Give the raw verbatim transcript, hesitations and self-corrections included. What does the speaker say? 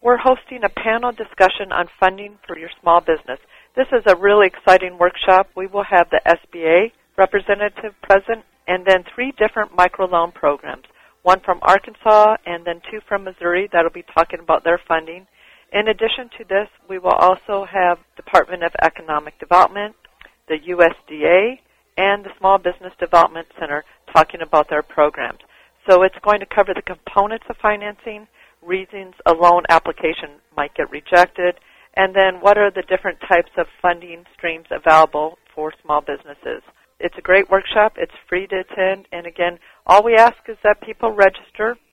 we're hosting a panel discussion on funding for your small business. This is a really exciting workshop. We will have the S B A representative present and then three different microloan programs, one from Arkansas and then two from Missouri that will be talking about their funding. In addition to this, we will also have Department of Economic Development, the U S D A, and the Small Business Development Center talking about their programs. So it's going to cover the components of financing, reasons a loan application might get rejected, and then what are the different types of funding streams available for small businesses. It's a great workshop. It's free to attend. And again, all we ask is that people register